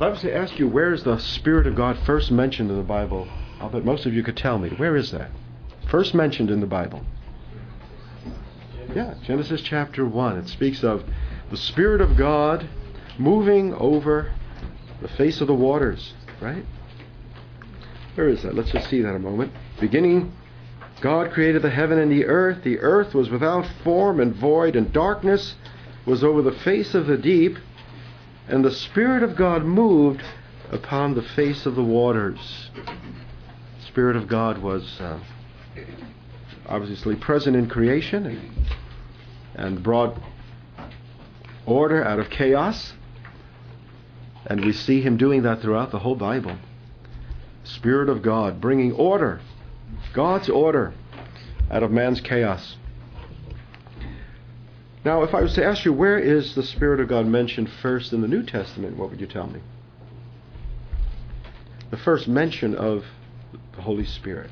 I was to ask you, where is the Spirit of God first mentioned in the Bible? I'll bet most of you could tell me. Where is that? First mentioned in the Bible. Yeah, Genesis chapter 1. It speaks of the Spirit of God moving over the face of the waters, right? Where is that? Let's just see that a moment. Beginning, God created the heaven and the earth. The earth was without form and void, and darkness was over the face of the deep. And the Spirit of God moved upon the face of the waters. The Spirit of God was obviously present in creation and brought order out of chaos. And we see Him doing that throughout the whole Bible. Spirit of God bringing order, God's order, out of man's chaos. Now, if I was to ask you, where is the Spirit of God mentioned first in the New Testament, what would you tell me? The first mention of the Holy Spirit.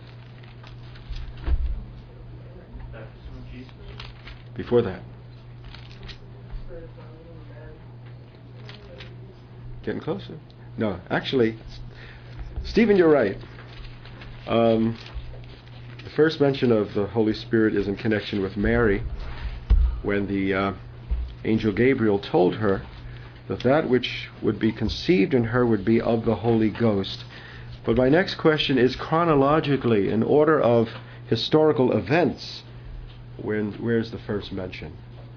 Before that. Getting closer? No, actually, Stephen, you're right. The first mention of the Holy Spirit is in connection with Mary, when the angel Gabriel told her that which would be conceived in her would be of the Holy Ghost. But my next question is chronologically, in order of historical events, where's the first mention?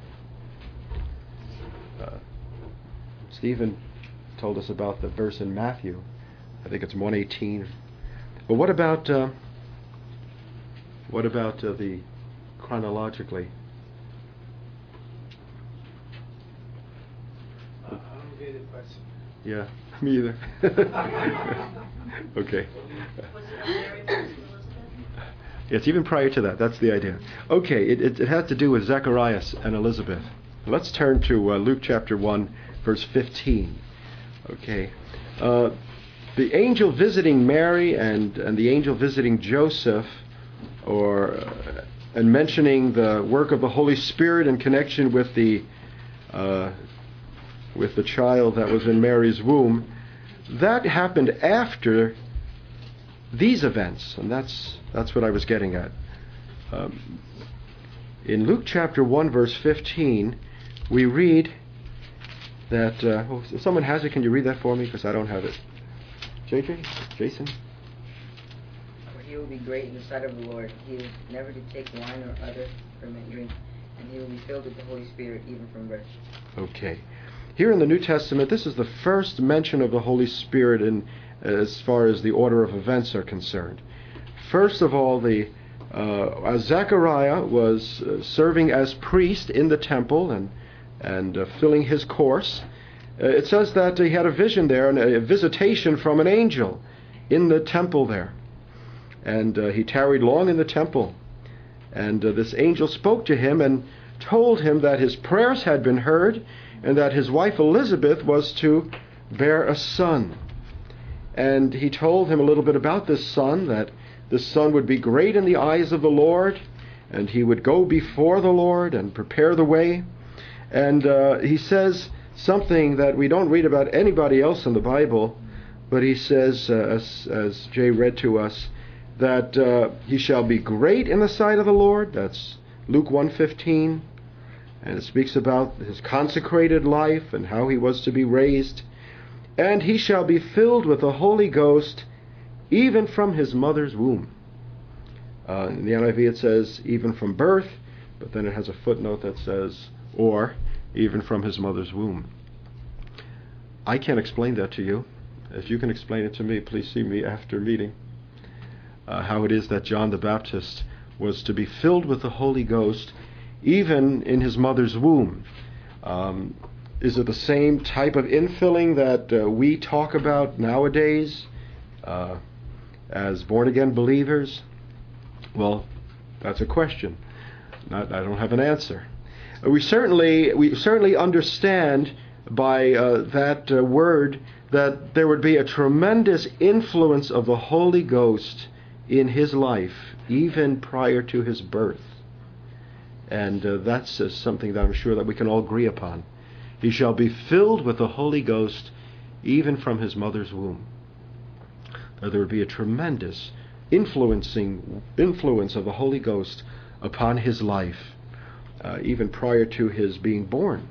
Stephen told us about the verse in Matthew. I think it's 1:18. But what about the chronologically? I don't get the question. Yeah, me either. Okay. Was it Mary versus Elizabeth? Yes, even prior to that. That's the idea. Okay, it had to do with Zacharias and Elizabeth. Let's turn to Luke chapter 1, verse 15. Okay. The angel visiting Mary and the angel visiting Joseph, and mentioning the work of the Holy Spirit in connection with the child that was in Mary's womb, that happened after these events, and that's what I was getting at. In Luke chapter 1, verse 15, we read that... if someone has it, can you read that for me? Because I don't have it. JJ? Jason? For he will be great in the sight of the Lord. He is never to take wine or other ferment drink, and he will be filled with the Holy Spirit even from birth. Okay. Here in the New Testament, this is the first mention of the Holy Spirit as far as the order of events are concerned. First of all, Zechariah was serving as priest in the temple and filling his course. It says that he had a vision there and a visitation from an angel in the temple there. And he tarried long in the temple. And this angel spoke to him and told him that his prayers had been heard and that his wife Elizabeth was to bear a son. And he told him a little bit about this son, that this son would be great in the eyes of the Lord, and he would go before the Lord and prepare the way. And he says something that we don't read about anybody else in the Bible, but he says, as Jay read to us, that he shall be great in the sight of the Lord. That's Luke 1:15. And it speaks about his consecrated life and how he was to be raised. And he shall be filled with the Holy Ghost even from his mother's womb. In the NIV it says even from birth, but then it has a footnote that says or even from his mother's womb. I can't explain that to you. If you can explain it to me, please see me after meeting. How it is that John the Baptist was to be filled with the Holy Ghost even in his mother's womb. Is it the same type of infilling that we talk about nowadays as born-again believers? Well, that's a question. I don't have an answer. We certainly understand by that word that there would be a tremendous influence of the Holy Ghost in his life, even prior to his birth. And that's something that I'm sure that we can all agree upon. He shall be filled with the Holy Ghost even from his mother's womb. That there would be a tremendous influence of the Holy Ghost upon his life, even prior to his being born.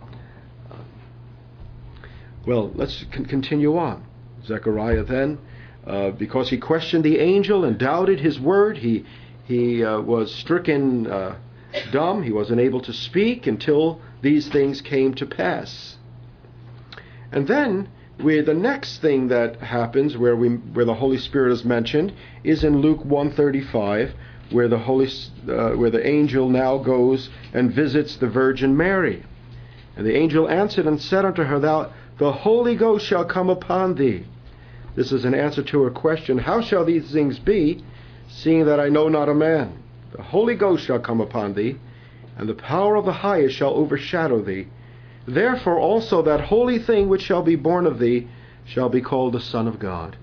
Well, let's continue on. Zechariah then, because he questioned the angel and doubted his word, he was stricken dumb. He wasn't able to speak until these things came to pass. And then the next thing that happens where the Holy Spirit is mentioned is in Luke 1:35, where the angel now goes and visits the Virgin Mary. And the angel answered and said unto her, the Holy Ghost shall come upon thee. This is an answer to her question, how shall these things be, seeing that I know not a man? The Holy Ghost shall come upon thee, and the power of the highest shall overshadow thee. Therefore also that holy thing which shall be born of thee shall be called the Son of God.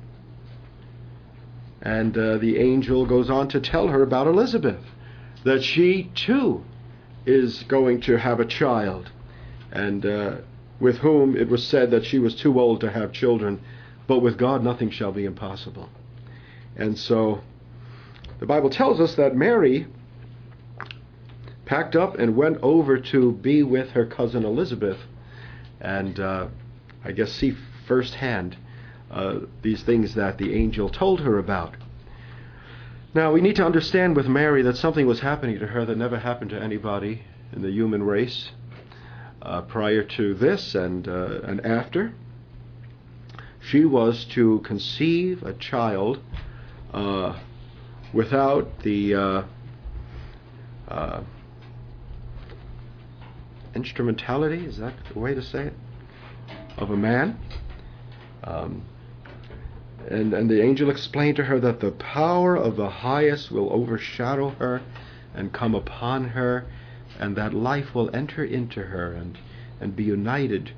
And the angel goes on to tell her about Elizabeth, that she too is going to have a child, and with whom it was said that she was too old to have children, but with God nothing shall be impossible. And so the Bible tells us that Mary packed up and went over to be with her cousin Elizabeth, and I guess see firsthand these things that the angel told her about. Now we need to understand with Mary that something was happening to her that never happened to anybody in the human race prior to this and after. She was to conceive a child without the instrumentality, is that the way to say it, of a man. And the angel explained to her that the power of the highest will overshadow her and come upon her, and that life will enter into her and be united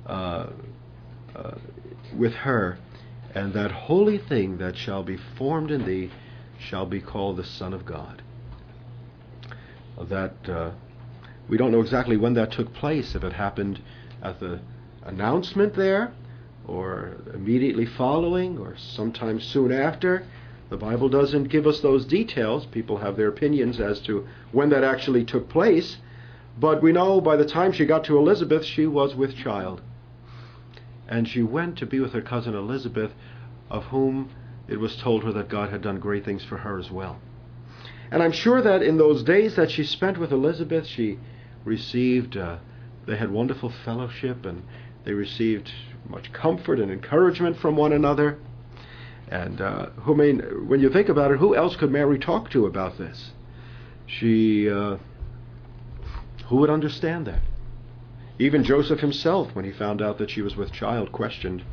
with her, and that holy thing that shall be formed in thee shall be called the Son of God. That we don't know exactly when that took place, if it happened at the announcement there, or immediately following, or sometime soon after. The Bible doesn't give us those details. People have their opinions as to when that actually took place. But we know by the time she got to Elizabeth, she was with child. And she went to be with her cousin Elizabeth, of whom it was told her that God had done great things for her as well. And I'm sure that in those days that she spent with Elizabeth, she received, they had wonderful fellowship, and they received much comfort and encouragement from one another. And when you think about it, who else could Mary talk to about this? Who would understand that? Even Joseph himself, when he found out that she was with child, questioned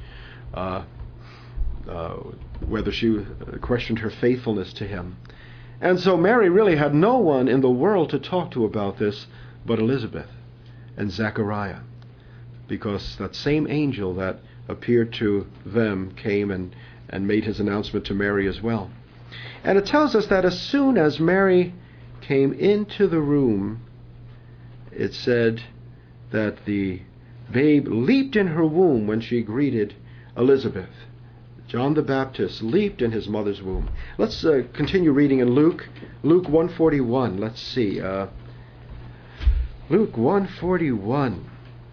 questioned her faithfulness to him. And so Mary really had no one in the world to talk to about this but Elizabeth and Zechariah, because that same angel that appeared to them came and made his announcement to Mary as well. And it tells us that as soon as Mary came into the room, it said that the babe leaped in her womb when she greeted Elizabeth. John the Baptist leaped in his mother's womb. Let's continue reading in Luke 1:41. Let's see. Luke 1:41.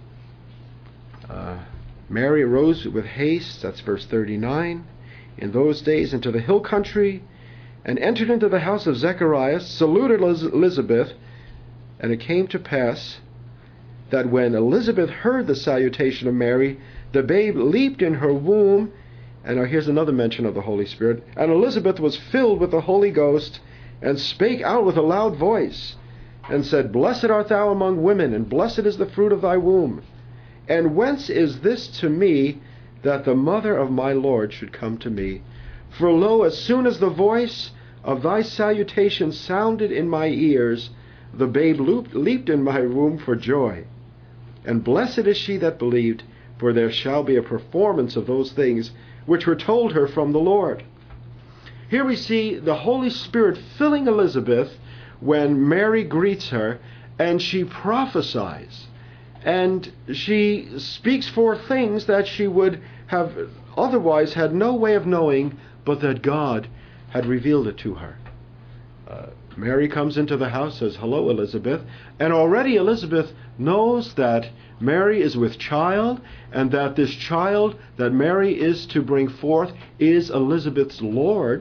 Mary arose with haste, that's verse 39, in those days into the hill country, and entered into the house of Zechariah, saluted Elizabeth, and it came to pass that when Elizabeth heard the salutation of Mary, the babe leaped in her womb. And now here's another mention of the Holy Spirit. And Elizabeth was filled with the Holy Ghost, and spake out with a loud voice, and said, Blessed art thou among women, and blessed is the fruit of thy womb. And whence is this to me, that the mother of my Lord should come to me? For lo, as soon as the voice of thy salutation sounded in my ears, the babe leaped in my womb for joy. And blessed is she that believed, for there shall be a performance of those things which were told her from the Lord. Here we see the Holy Spirit filling Elizabeth when Mary greets her, and she prophesies. And she speaks forth things that she would have otherwise had no way of knowing but that God had revealed it to her. Mary comes into the house, says, "Hello, Elizabeth," and already Elizabeth knows that Mary is with child, and that this child that Mary is to bring forth is Elizabeth's Lord.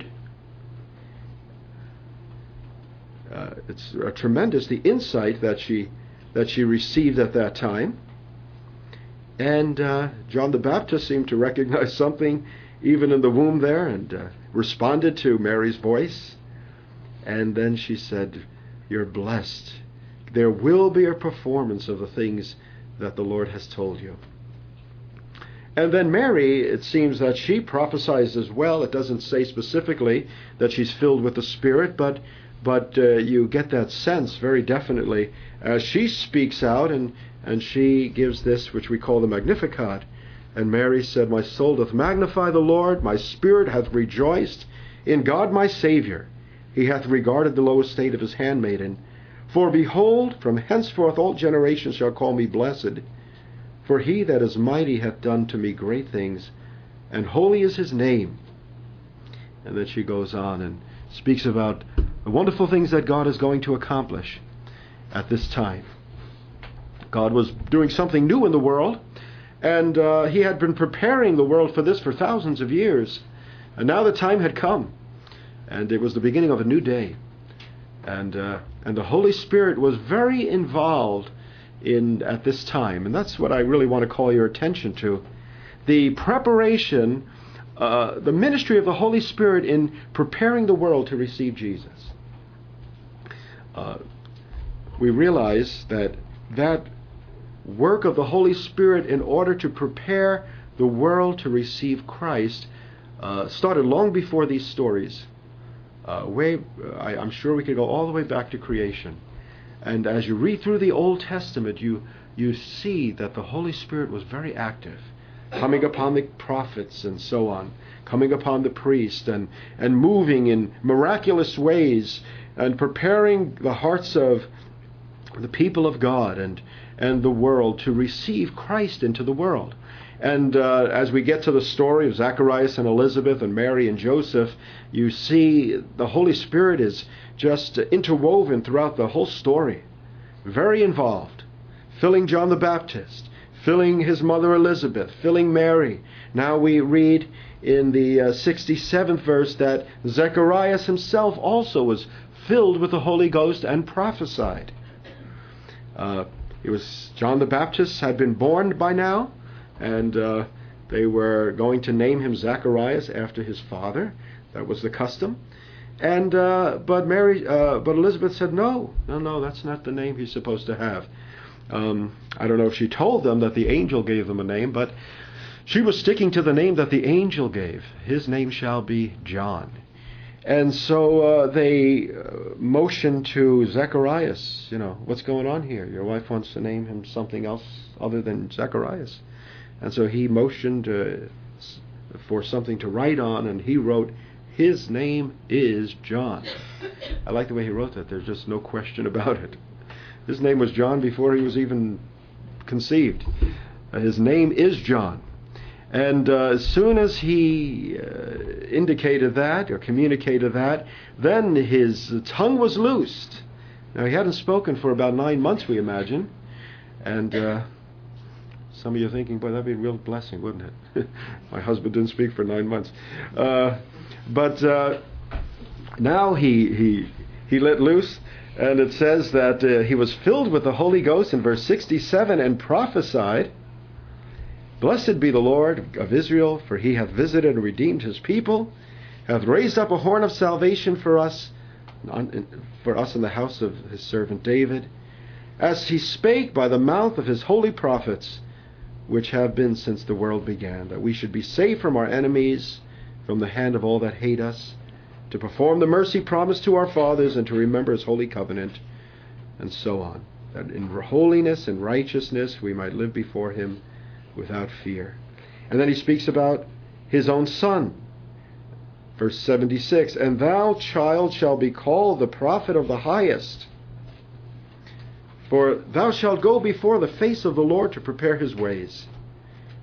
It's tremendous, the insight that she received at that time. And John the Baptist seemed to recognize something even in the womb there, and responded to Mary's voice. And then she said, "You're blessed. There will be a performance of the things that the Lord has told you." And then Mary, it seems that she prophesies as well. It doesn't say specifically that she's filled with the Spirit, but you get that sense very definitely as she speaks out, and she gives this which we call the Magnificat. And Mary said, "My soul doth magnify the Lord, my spirit hath rejoiced in God my Saviour. He hath regarded the low estate of his handmaiden. For behold, from henceforth all generations shall call me blessed. For he that is mighty hath done to me great things, and holy is his name." And then she goes on and speaks about the wonderful things that God is going to accomplish at this time. God was doing something new in the world, and he had been preparing the world for this for thousands of years. And now the time had come, and it was the beginning of a new day. And the Holy Spirit was very involved at this time, and that's what I really want to call your attention to. The preparation, the ministry of the Holy Spirit in preparing the world to receive Jesus. We realize that work of the Holy Spirit in order to prepare the world to receive Christ started long before these stories. I'm sure we could go all the way back to creation. And as you read through the Old Testament, you see that the Holy Spirit was very active, coming upon the prophets and so on, coming upon the priest and moving in miraculous ways and preparing the hearts of the people of God and the world to receive Christ into the world. And as we get to the story of Zacharias and Elizabeth and Mary and Joseph, you see the Holy Spirit is just interwoven throughout the whole story. Very involved. Filling John the Baptist, filling his mother Elizabeth, filling Mary. Now we read in the 67th verse that Zacharias himself also was filled with the Holy Ghost and prophesied. It was John the Baptist had been born by now, and they were going to name him Zacharias after his father. That was the custom. And but Elizabeth said, no, that's not the name he's supposed to have. I don't know if she told them that the angel gave them a name, but she was sticking to the name that the angel gave. His name shall be John. And so they motioned to Zacharias, what's going on here? Your wife wants to name him something else other than Zacharias. And so he motioned for something to write on, and he wrote, "His name is John." I like the way he wrote that. There's just no question about it. His name was John before he was even conceived. His name is John. And as soon as he indicated that or communicated that, then his tongue was loosed. Now, he hadn't spoken for about 9 months, we imagine. And some of you are thinking, boy, that'd be a real blessing, wouldn't it? My husband didn't speak for 9 months. But now he let loose. And it says that he was filled with the Holy Ghost in verse 67 and prophesied, "Blessed be the Lord of Israel, for he hath visited and redeemed his people, hath raised up a horn of salvation for us in the house of his servant David, as he spake by the mouth of his holy prophets, which have been since the world began, that we should be saved from our enemies, from the hand of all that hate us, to perform the mercy promised to our fathers, and to remember his holy covenant," and so on. That in holiness and righteousness we might live before him without fear. And then he speaks about his own son. Verse 76, "And thou, child, shalt be called the prophet of the highest. For thou shalt go before the face of the Lord to prepare his ways,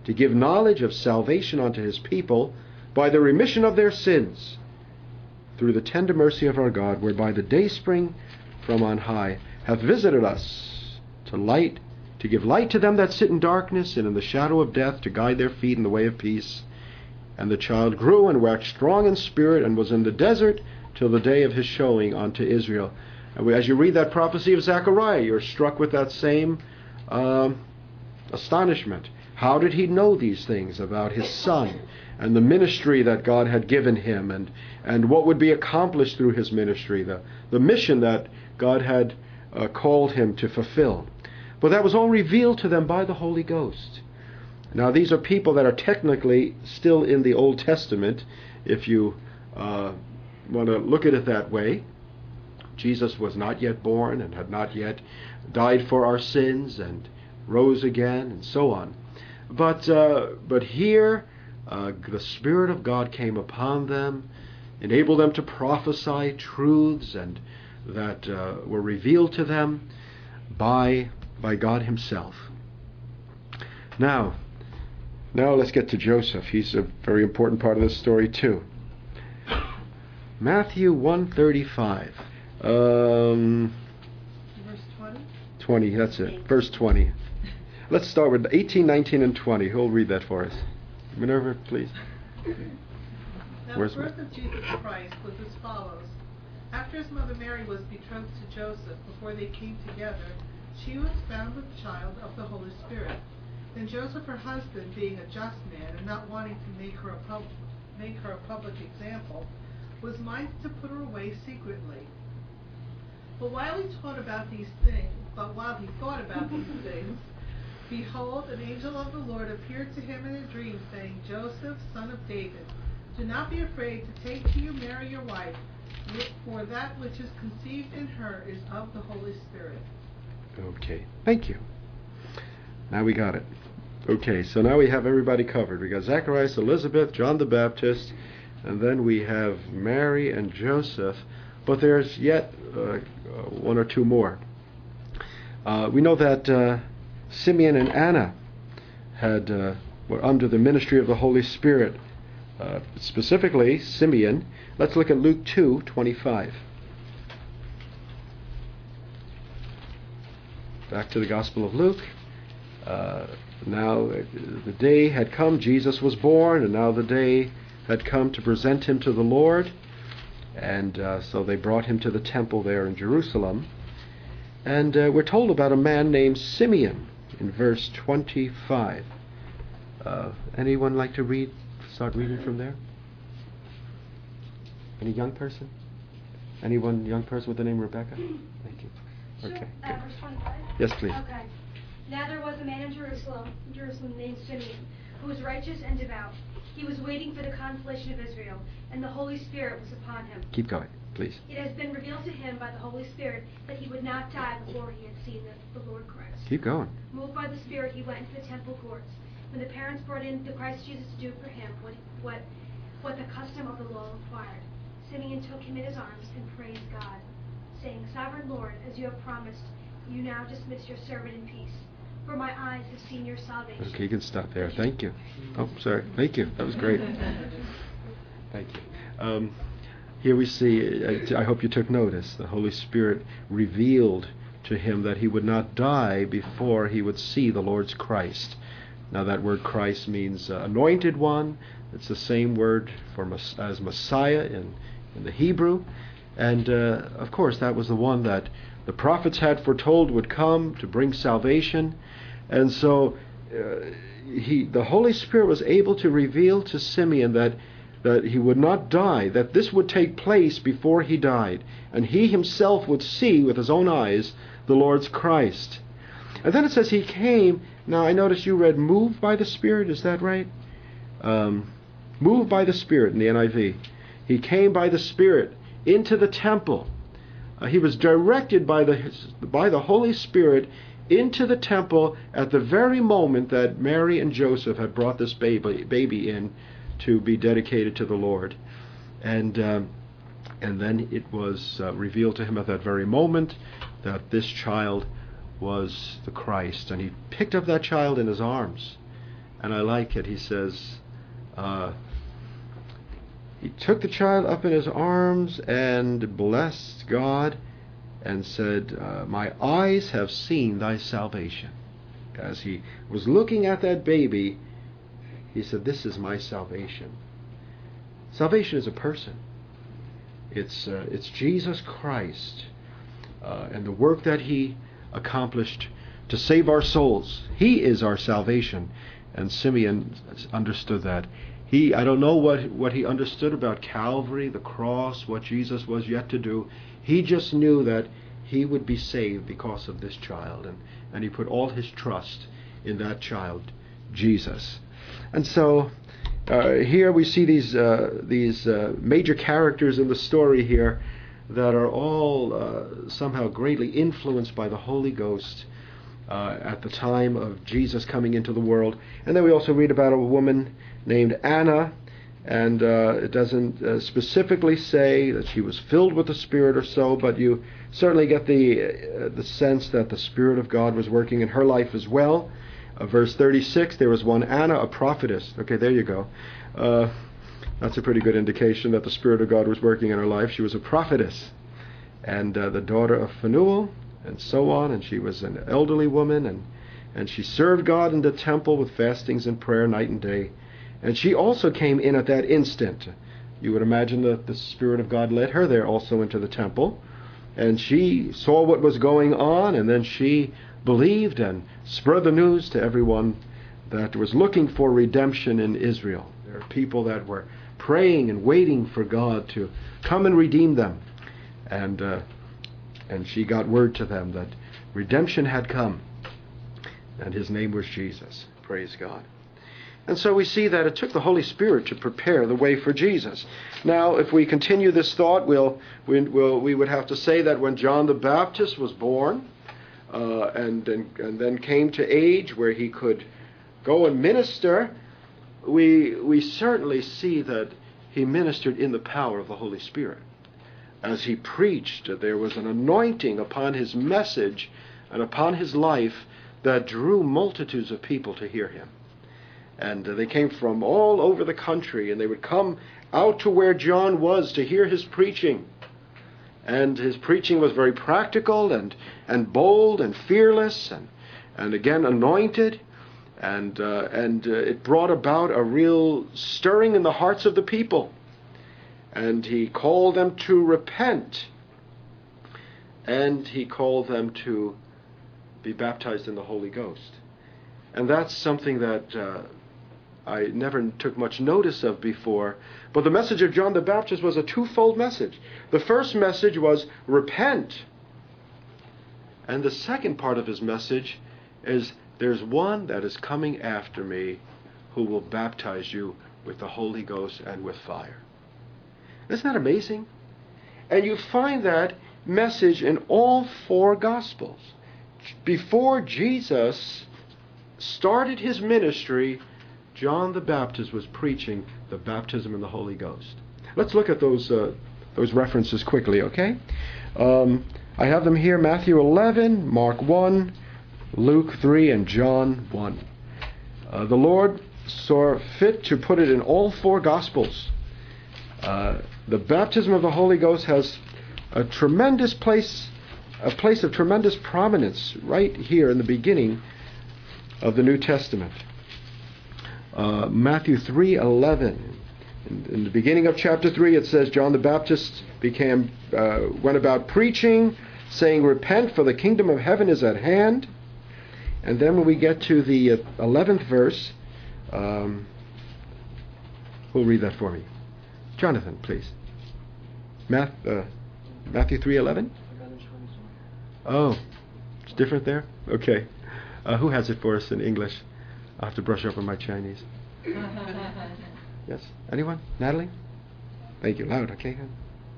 to give knowledge of salvation unto his people by the remission of their sins, through the tender mercy of our God, whereby the dayspring from on high hath visited us, to give light to them that sit in darkness and in the shadow of death, to guide their feet in the way of peace. And the child grew and waxed strong in spirit, and was in the desert till the day of his showing unto Israel. And as you read that prophecy of Zechariah, you're struck with that same astonishment. How did he know these things about his son and the ministry that God had given him, and what would be accomplished through his ministry, the mission that God had called him to fulfill? But that was all revealed to them by the Holy Ghost. Now, these are people that are technically still in the Old Testament, if you want to look at it that way. Jesus was not yet born and had not yet died for our sins and rose again and so on. But here the Spirit of God came upon them, enabled them to prophesy truths and that were revealed to them by God himself. Now let's get to Joseph. He's a very important part of this story too. Matthew 1:35. Verse 20? 20, that's it. Verse 20. Let's start with 18, 19, and 20. Who'll read that for us? Minerva, please. Now Where's the birth of Jesus Christ was as follows. After his mother Mary was betrothed to Joseph, before they came together, she was found with child of the Holy Spirit. Then Joseph, her husband, being a just man and not wanting to make her a public example, was minded to put her away secretly. But while he thought about these things, behold, an angel of the Lord appeared to him in a dream, saying, Joseph, son of David, do not be afraid to take to you Mary your wife, for that which is conceived in her is of the Holy Spirit. Okay, thank you. Now we got it. Okay, so now we have everybody covered. We got Zacharias, Elizabeth, John the Baptist, and then we have Mary and Joseph. But there's yet one or two more. We know that Simeon and Anna were under the ministry of the Holy Spirit. Specifically, Simeon. Let's look at Luke 2:25. Back to the Gospel of Luke. Now the day had come, Jesus was born, and now the day had come to present him to the Lord. And so they brought him to the temple there in Jerusalem. And we're told about a man named Simeon in verse 25. Anyone like to start reading from there? Any young person? Anyone young person with the name Rebecca? Thank you. Sure. Okay. Verse 25? Yes, please. Okay. Now there was a man in Jerusalem named Simeon, who was righteous and devout. He was waiting for the consolation of Israel, and the Holy Spirit was upon him. Keep going, please. It has been revealed to him by the Holy Spirit that he would not die before he had seen the Lord Christ. Keep going. Moved by the Spirit, he went into the temple courts. When the parents brought in the Christ Jesus to do for him what the custom of the law required, Simeon took him in his arms and praised God, saying, Sovereign Lord, as you have promised, you now dismiss your servant in peace. For my eyes have seen your salvation. Okay, you can stop there. Thank you. Oh, sorry. Thank you. That was great. Thank you. Here we see, I hope you took notice, the Holy Spirit revealed to him that he would not die before he would see the Lord's Christ. Now that word Christ means anointed one. It's the same word as Messiah in the Hebrew. And of course that was the one that the prophets had foretold would come to bring salvation. And so the Holy Spirit was able to reveal to Simeon that he would not die, that this would take place before he died, and he himself would see with his own eyes the Lord's Christ. And then it says he came. Now I notice you read moved by the Spirit, is that right? Moved by the Spirit in the NIV. He came by the Spirit into the temple. He was directed by the Holy Spirit into the temple at the very moment that Mary and Joseph had brought this baby in to be dedicated to the Lord. And then it was revealed to him at that very moment that this child was the Christ. And he picked up that child in his arms And I like it. He says, he took the child up in his arms and blessed God and said, my eyes have seen thy salvation. As he was looking at that baby, he said, this is my salvation. Salvation is a person. It's Jesus Christ and the work that he accomplished to save our souls. He is our salvation. And Simeon understood that. I don't know what he understood about Calvary, the cross, what Jesus was yet to do. He just knew that he would be saved because of this child. And he put all his trust in that child, Jesus. And so here we see these major characters in the story here that are all somehow greatly influenced by the Holy Ghost at the time of Jesus coming into the world. And then we also read about a woman named Anna, and it doesn't specifically say that she was filled with the Spirit or so, but you certainly get the sense that the Spirit of God was working in her life as well. Verse 36, there was one Anna, a prophetess. Okay, there you go. That's a pretty good indication that the Spirit of God was working in her life. She was a prophetess, and the daughter of Phanuel, and so on, and she was an elderly woman, and she served God in the temple with fastings and prayer night and day. And she also came in at that instant. You would imagine that the Spirit of God led her there also into the temple, and she saw what was going on, and then she believed and spread the news to everyone that was looking for redemption in Israel. There are people that were praying and waiting for God to come and redeem them. And she got word to them that redemption had come, and his name was Jesus. Praise God. And so we see that it took the Holy Spirit to prepare the way for Jesus. Now, if we continue this thought, we would have to say that when John the Baptist was born, and then came to age where he could go and minister, we certainly see that he ministered in the power of the Holy Spirit. As he preached, there was an anointing upon his message and upon his life that drew multitudes of people to hear him. And they came from all over the country, and they would come out to where John was to hear his preaching. And his preaching was very practical and bold and fearless and again anointed. And it brought about a real stirring in the hearts of the people. And he called them to repent. And he called them to be baptized in the Holy Ghost. And that's something that I never took much notice of before. But the message of John the Baptist was a twofold message. The first message was repent. And the second part of his message is there's one that is coming after me who will baptize you with the Holy Ghost and with fire. Isn't that amazing? And you find that message in all four Gospels. Before Jesus started his ministry, John the Baptist was preaching the baptism in the Holy Ghost. Let's look at those references quickly, okay? I have them here: Matthew 11, Mark 1, Luke 3, and John 1. The Lord saw fit to put it in all four Gospels. The baptism of the Holy Ghost has a tremendous place, a place of tremendous prominence right here in the beginning of the New Testament. Matthew 3:11. In the beginning of chapter 3, it says, John the Baptist went about preaching, saying, repent, for the kingdom of heaven is at hand. And then when we get to the 11th verse, who'll read that for me? Jonathan, please. Matthew 3:11? Oh, it's different there? Okay. Who has it for us in English? I'll have to brush up on my Chinese. Yes? Anyone? Natalie? Thank you. Loud, okay? 11.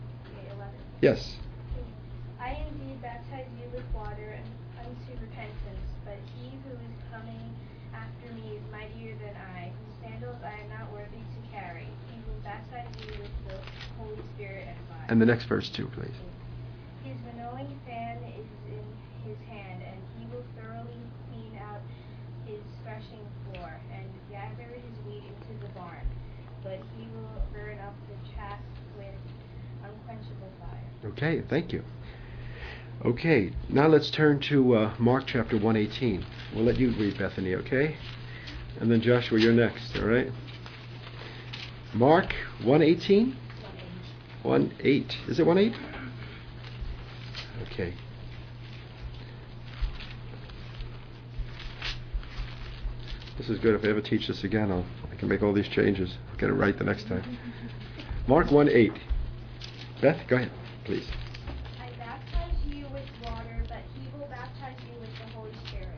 Yes. I indeed baptize you with water unto repentance, but he who is coming after me is mightier than I, whose sandals I am not worthy to carry. He will baptize you with the Holy Spirit and fire. And the next verse too, please. His winnowing fan is in his hand, and he will thoroughly clean out his threshing floor, and gather but he will burn up the chaff with unquenchable fire. Okay, thank you. Okay, now let's turn to Mark chapter 118. We'll let you read, Bethany, okay? And then Joshua, you're next, all right? Mark 118? 1:8. Is it 1:8? Okay. This is good. If I ever teach this again, I can make all these changes. I'll get it right the next time. Mark 1:8. Beth, go ahead, please. I baptize you with water, but he will baptize you with the Holy Spirit.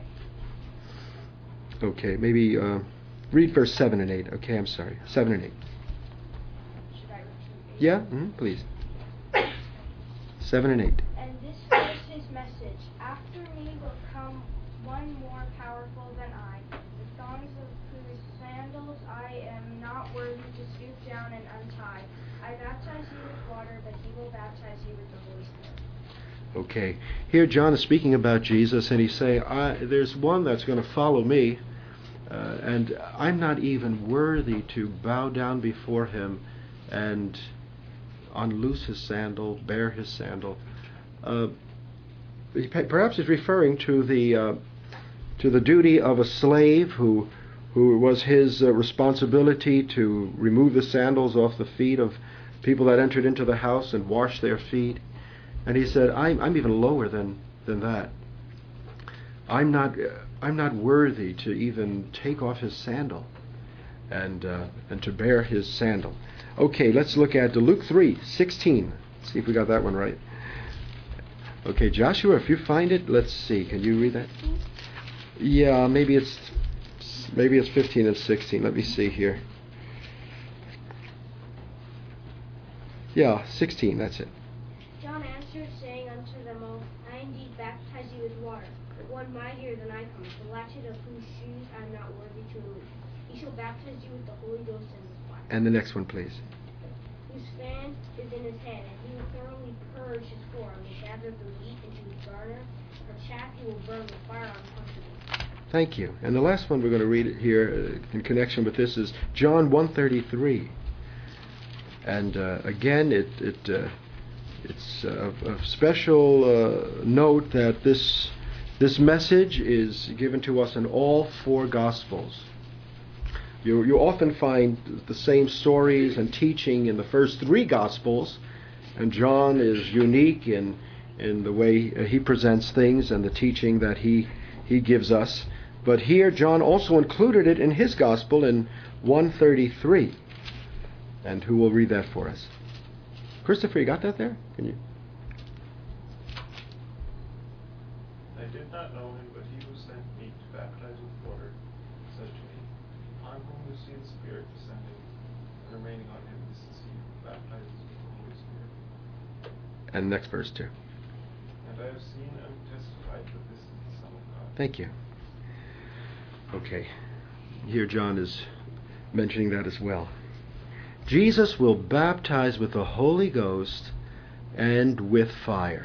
Okay, maybe read verse 7 and 8. Okay, I'm sorry. 7 and 8. Should I repeat? Yeah, please. 7 and 8. And this was his message. After me will come one more powerful than I, the thongs of whose sandals I am not worthy to stoop down and untie. I baptize you with water, but he will baptize you with the Holy Spirit. Okay, here John is speaking about Jesus, and he's saying, there's one that's going to follow me, and I'm not even worthy to bow down before him and unloose his sandal, bear his sandal. Perhaps he's referring to the duty of a slave who was his responsibility to remove the sandals off the feet of people that entered into the house and wash their feet. And he said, I'm even lower than that. I'm not worthy to even take off his sandal and to bear his sandal. Okay, let's look at Luke 3:16. See if we got that one right. Okay, Joshua, if you find it, let's see. Can you read that? Yeah, maybe it's 15 and 16. Let me see here. Yeah, 16, that's it. John answered, saying unto them all, I indeed baptize you with water, but one mightier than I comes, the latchet of whose shoes I am not worthy to remove. He shall baptize you with the Holy Ghost and with fire. And the next one, please. Whose fan is in his hand, and he will thoroughly purge his floor, and will gather the wheat into his garner, but chaff he will burn with fire unquenchable. Thank you. And the last one we're going to read here in connection with this is John 1:33. And again, it's of special note that this message is given to us in all four Gospels. You often find the same stories and teaching in the first three Gospels, and John is unique in the way he presents things and the teaching that he gives us. But here, John also included it in his Gospel in 1:33. And who will read that for us? Christopher, you got that there? Can you? I did not know him, but he who sent me to baptize with water said to me, On whom you see the Spirit descending and remaining on him, this is he who baptizes with the Holy Spirit. And next verse too. And I have seen and testified that this is the Son of God. Thank you. Okay. Here John is mentioning that as well. Jesus will baptize with the Holy Ghost and with fire.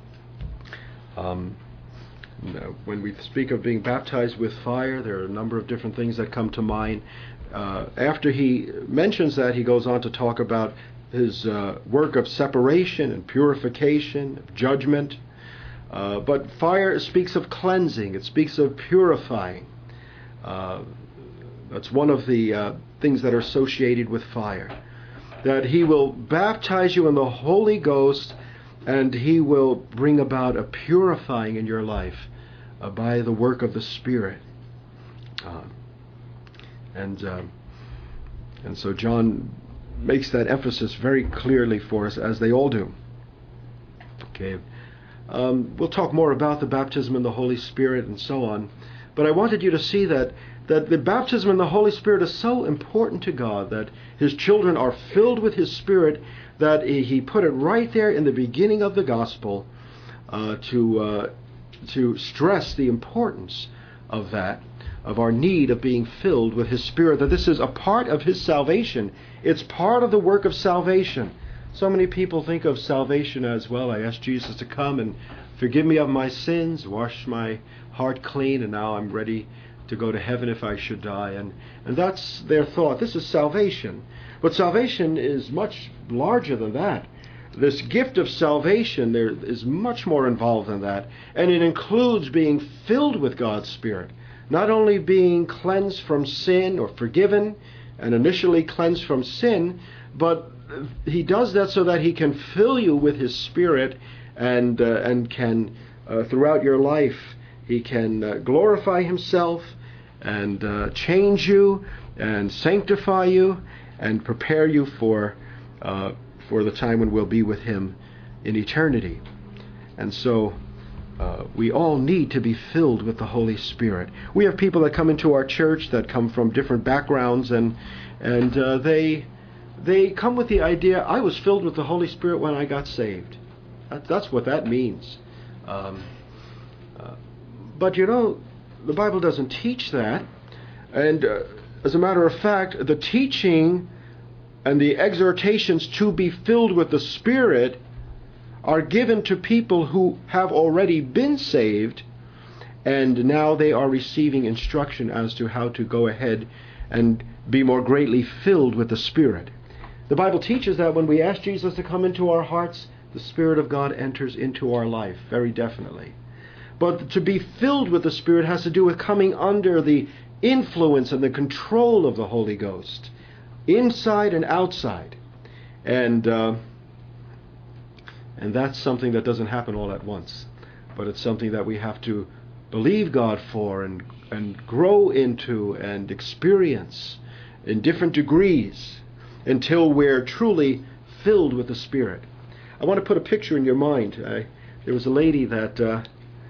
When we speak of being baptized with fire, there are a number of different things that come to mind. After he mentions that, he goes on to talk about his work of separation and purification, of judgment. But fire speaks of cleansing. It speaks of purifying. That's one of the things that are associated with fire. That he will baptize you in the Holy Ghost, and he will bring about a purifying in your life by the work of the Spirit. And so John makes that emphasis very clearly for us, as they all do. Okay. We'll talk more about the baptism in the Holy Spirit and so on. But I wanted you to see that the baptism in the Holy Spirit is so important to God, that his children are filled with his Spirit, that he put it right there in the beginning of the gospel to stress the importance of that, of our need of being filled with his Spirit, that this is a part of his salvation. It's part of the work of salvation. So many people think of salvation as, well, I asked Jesus to come and forgive me of my sins, wash my heart clean, and now I'm ready to go to heaven if I should die. And that's their thought. This is salvation. But salvation is much larger than that. This gift of salvation, there is much more involved than that. And it includes being filled with God's Spirit. Not only being cleansed from sin or forgiven and initially cleansed from sin, but he does that so that he can fill you with his Spirit and can, throughout your life, he can glorify himself and change you and sanctify you and prepare you for the time when we'll be with him in eternity. And so we all need to be filled with the Holy Spirit. We have people that come into our church that come from different backgrounds, and they come with the idea, I was filled with the Holy Spirit when I got saved. That's what that means. But you know, the Bible doesn't teach that. And as a matter of fact, the teaching and the exhortations to be filled with the Spirit are given to people who have already been saved, and now they are receiving instruction as to how to go ahead and be more greatly filled with the Spirit. The Bible teaches that when we ask Jesus to come into our hearts, the Spirit of God enters into our life, very definitely. But to be filled with the Spirit has to do with coming under the influence and the control of the Holy Ghost, inside and outside. And that's something that doesn't happen all at once. But it's something that we have to believe God for and grow into and experience in different degrees until we're truly filled with the Spirit. I want to put a picture in your mind. There was a lady that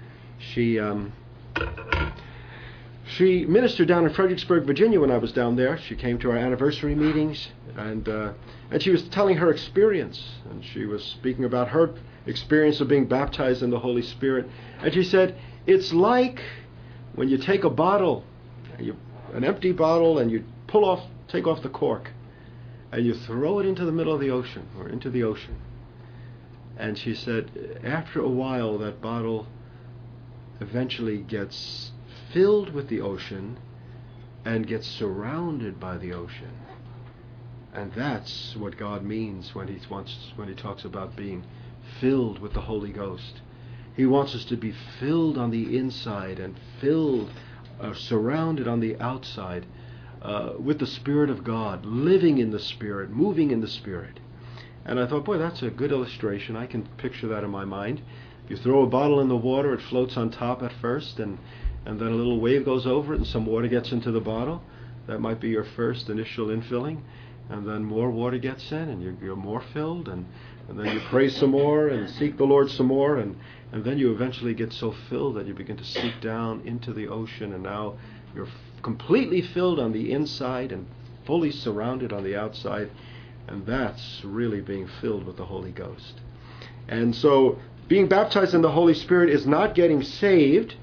she ministered down in Fredericksburg, Virginia when I was down there. She came to our anniversary meetings, and she was telling her experience. And she was speaking about her experience of being baptized in the Holy Spirit. And she said, it's like when you take a bottle, an empty bottle, and you take off the cork, and you throw it into the middle of the ocean, or into the ocean. And she said, after a while, that bottle eventually gets filled with the ocean and gets surrounded by the ocean. And that's what God means when he talks about being filled with the Holy Ghost. He wants us to be filled on the inside and surrounded on the outside with the Spirit of God, living in the Spirit, moving in the Spirit. And I thought, boy, that's a good illustration. I can picture that in my mind. If you throw a bottle in the water, it floats on top at first, and then a little wave goes over it and some water gets into the bottle. That might be your first initial infilling. And then more water gets in, and you're more filled, and then you pray some more and seek the Lord some more, and then you eventually get so filled that you begin to seep down into the ocean, and now you're completely filled on the inside and fully surrounded on the outside. And that's really being filled with the Holy Ghost. And so being baptized in the Holy Spirit is not getting saved.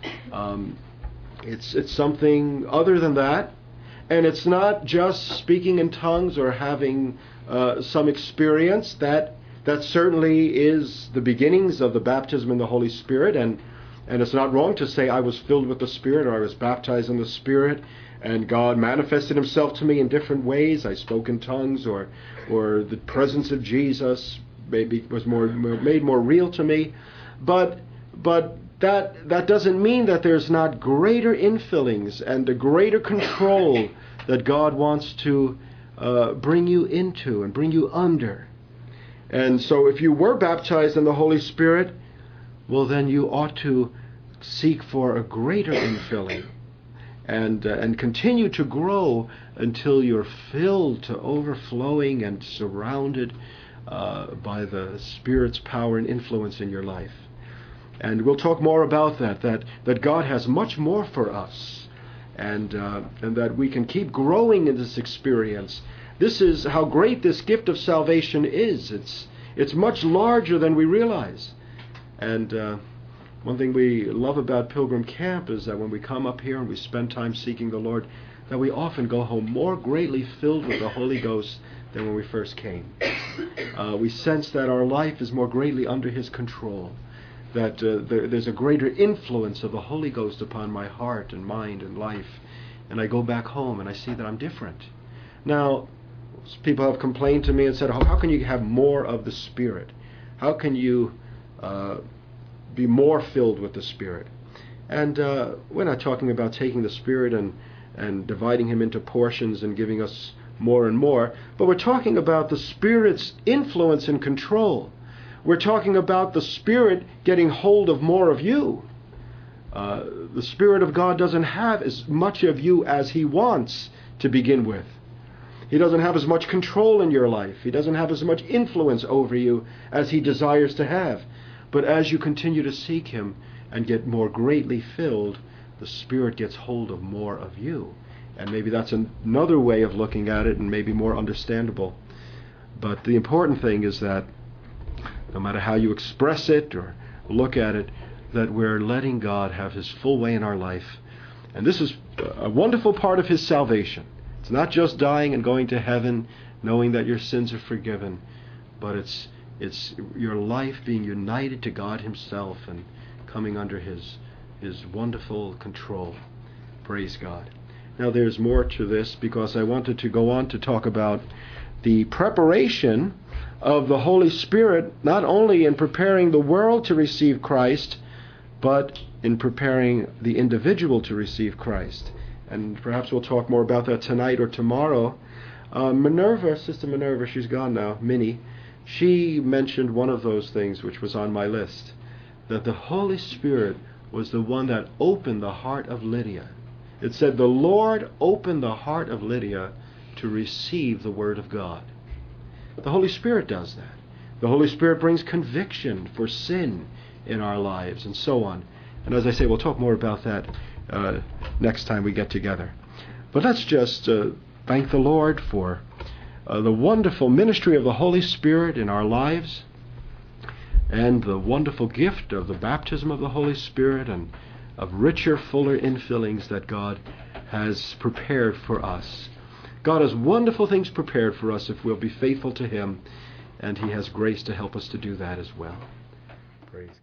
It's something other than that. And it's not just speaking in tongues or having some experience. That certainly is the beginnings of the baptism in the Holy Spirit. And it's not wrong to say I was filled with the Spirit or I was baptized in the Spirit, and God manifested himself to me in different ways. I spoke in tongues, or the presence of Jesus maybe was made more real to me. But that doesn't mean that there's not greater infillings and a greater control that God wants to bring you into and bring you under. And so if you were baptized in the Holy Spirit, well, then you ought to seek for a greater infilling and continue to grow until you're filled to overflowing and surrounded by the Spirit's power and influence in your life. And we'll talk more about that God has much more for us, and that we can keep growing in this experience. This is how great this gift of salvation is. It's much larger than we realize. And one thing we love about Pilgrim Camp is that when we come up here and we spend time seeking the Lord, that we often go home more greatly filled with the Holy Ghost than when we first came. We sense that our life is more greatly under his control, that there's a greater influence of the Holy Ghost upon my heart and mind and life. And I go back home and I see that I'm different. Now, people have complained to me and said, how can you have more of the Spirit? How can you be more filled with the Spirit? And we're not talking about taking the Spirit and dividing Him into portions and giving us more and more, but we're talking about the Spirit's influence and control. We're talking about the Spirit getting hold of more of you. The Spirit of God doesn't have as much of you as He wants to begin with. He doesn't have as much control in your life. He doesn't have as much influence over you as He desires to have. But as you continue to seek Him and get more greatly filled, the Spirit gets hold of more of you. And maybe that's another way of looking at it and maybe more understandable. But the important thing is that no matter how you express it or look at it, that we're letting God have His full way in our life. And this is a wonderful part of His salvation. It's not just dying and going to heaven, knowing that your sins are forgiven, but it's your life being united to God Himself and coming under His wonderful control. Praise God. Now there's more to this, because I wanted to go on to talk about the preparation of the Holy Spirit, not only in preparing the world to receive Christ, but in preparing the individual to receive Christ. And perhaps we'll talk more about that tonight or tomorrow. Sister Minerva, she's gone now, Minnie, she mentioned one of those things which was on my list, that the Holy Spirit was the one that opened the heart of Lydia. It said the Lord opened the heart of Lydia to receive the Word of God. The Holy Spirit does that. The Holy Spirit brings conviction for sin in our lives and so on. And as I say, we'll talk more about that next time we get together. But let's just thank the Lord for the wonderful ministry of the Holy Spirit in our lives, and the wonderful gift of the baptism of the Holy Spirit, and of richer, fuller infillings that God has prepared for us. God has wonderful things prepared for us if we'll be faithful to Him, and He has grace to help us to do that as well. Praise God.